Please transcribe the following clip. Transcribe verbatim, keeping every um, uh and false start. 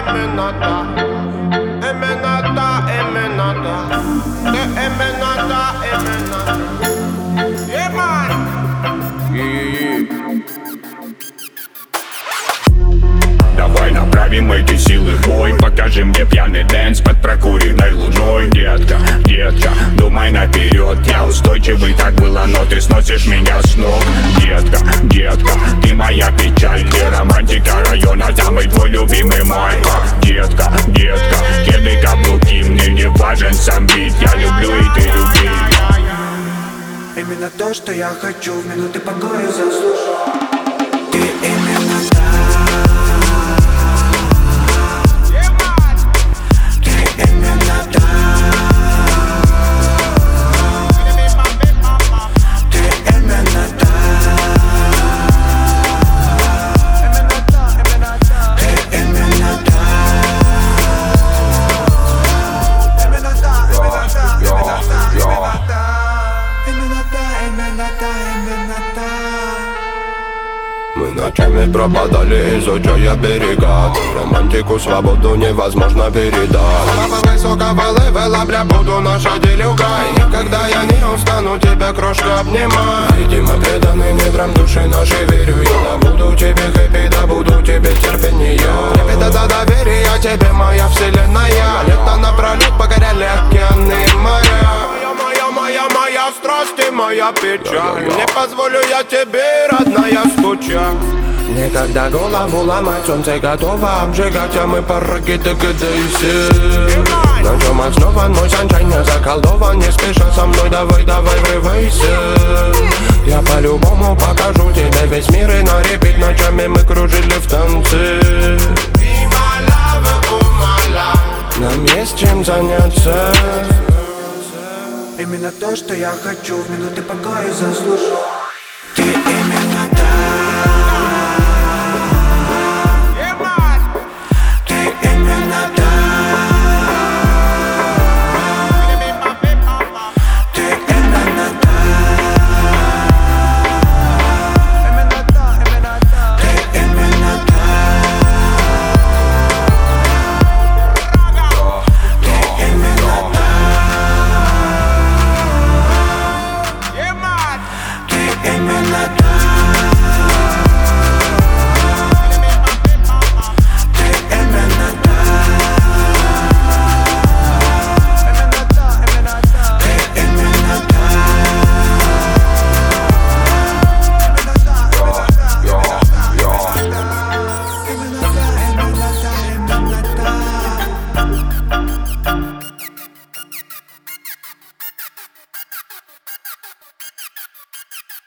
именно та, именно та, именно та. Ты именно та, именно та. Yeah, man. Yeah. Давай направим эти силы в бой. Покажи мне пьяный дэнс под прокуренной луной. Детка, детка, думай наперед. Я устойчивый, так было, но ты сносишь меня с ног. Детка, детка, ты моя печаль. Ты романтика района, самый твой любимый майка. Детка, детка, кеды, каблуки. Мне не важен сам бит, я люблю и ты люби. Именно то, что я хочу, в минуты покоя заслужу. Ты именно та. Мы ночами пропадали, изучая берега. Романтику, свободу невозможно передать. Папа высокого левела, бля, буду наша делюга. И никогда я не устану тебя, крошка, обнимать. Видимо, преданный недрам души нашей верю. Я добуду тебе хэппи, добуду тебе терпение. Лепета доверия тебе, моя вселенная. Лето напролет покоряли океаны и моря. Моя, моя страсть и моя печаль. Не позволю я тебе, родная, скучать. Никогда голову ломать, солнце готово обжигать, а мы по ракете кидайся. На чем основан мой санчай, не заколдован, не спеша со мной, давай, давай, врывайся. Я по-любому покажу тебе весь мир, и на репит ночами мы кружили в танце. Нам есть чем заняться. Именно то, что я хочу, в минуты покоя заслужу.